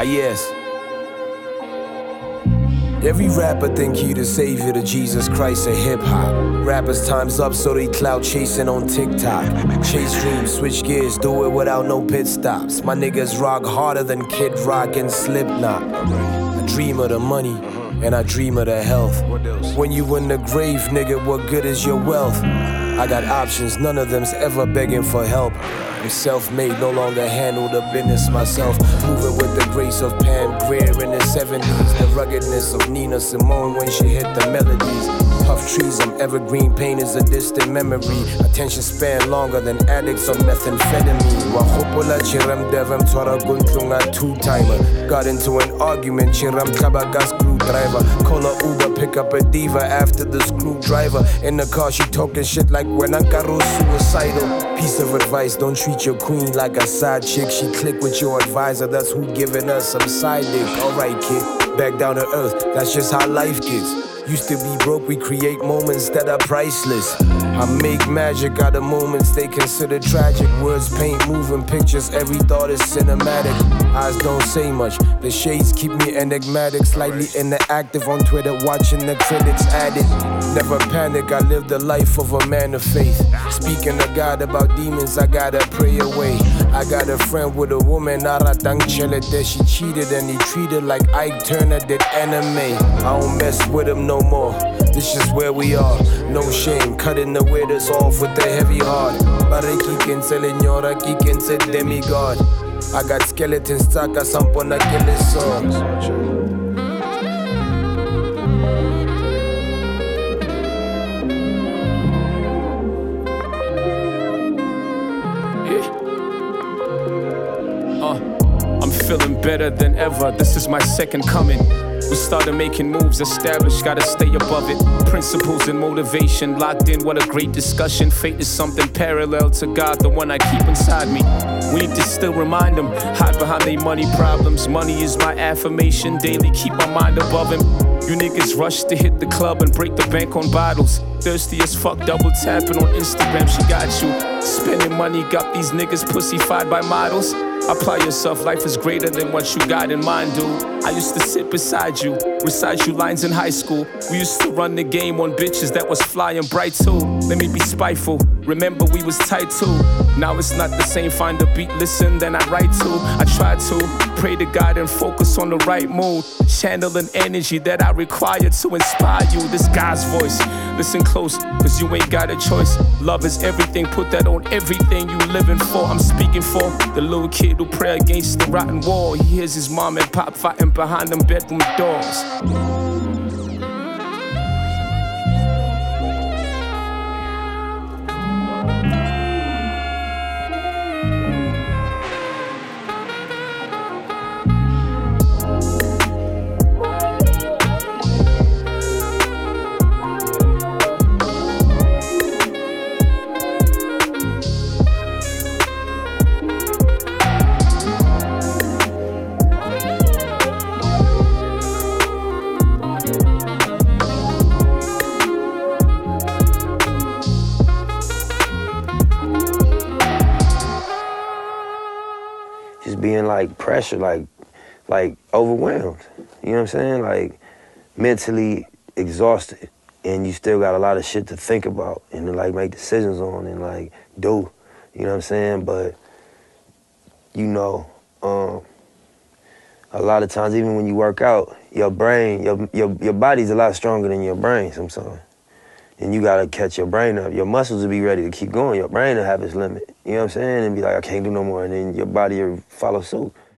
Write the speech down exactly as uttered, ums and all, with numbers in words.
Ah yes. Every rapper think he the savior to Jesus Christ of hip-hop. Rappers time's up so they clout chasing on TikTok. Chase dreams, switch gears, do it without no pit stops. My niggas rock harder than Kid Rock and Slipknot. I dream of the money, and I dream of the health. When you in the grave, nigga, what good is your wealth? I got options, none of them's ever begging for help. I'm self-made, no longer handle the business myself. Moving with the grace of Pam Grier in the seventies. The ruggedness of Nina Simone when she hit the melodies. Puff trees, I'm evergreen, pain is a distant memory. Attention span longer than addicts on methamphetamine. Wahopola chiram devem tora guntlunga two-timer. Got into an argument, chiram tabaga screwdriver. Call a Uber, pick up a diva after the screwdriver. In the car, she talking shit like when I got suicidal. Piece of advice, don't treat your queen like a side chick. She click with your advisor, that's who giving us some side dick. Alright kid, back down to earth, that's just how life gets. Used to be broke, we create moments that are priceless. I make magic out of moments they consider tragic. Words paint moving pictures, every thought is cinematic. Eyes don't say much, the shades keep me enigmatic. Slightly interactive on Twitter, watching the critics add it. Never panic, I live the life of a man of faith. Speaking to God about demons, I gotta pray away. I got a friend with a woman, Aratang Chelete. She cheated and he treated like Ike Turner did anime. I don't mess with him no more, this is where we are. No shame, cutting the waiters off with a heavy heart. Bareki kense leñora, ki kense demigod. I got skeletons stuck, I sampona killer songs. Feeling better than ever, this is my second coming. We started making moves, established, gotta stay above it. Principles and motivation, locked in, what a great discussion. Fate is something parallel to God, the one I keep inside me. We need to still remind them, hide behind their money problems. Money is my affirmation, daily keep my mind above him. You niggas rush to hit the club and break the bank on bottles. Thirsty as fuck, double tapping on Instagram, she got you. Spending money, got these niggas pussified by models. Apply yourself, life is greater than what you got in mind, dude. I used to sit beside you, recite you lines in high school. We used to run the game on bitches that was fly and bright too. Let me be spiteful, remember we was tight too. Now it's not the same, find a beat, listen, then I write to. I try to, pray to God and focus on the right mood. Channel an energy that I require to inspire you. This God's voice, listen close, cause you ain't got a choice. Love is everything, put that on everything you living for. I'm speaking for the little kid who pray against the rotten wall. He hears his mom and pop fighting behind them bedroom doors. Being like pressure, like like overwhelmed. You know what I'm saying? Like mentally exhausted, and you still got a lot of shit to think about and to like make decisions on and like do. You know what I'm saying? But you know, um, a lot of times, even when you work out, your brain, your your your body's a lot stronger than your brain sometimes. And you gotta catch your brain up. Your muscles will be ready to keep going. Your brain will have its limit. You know what I'm saying? And be like, I can't do no more. And then your body will follow suit.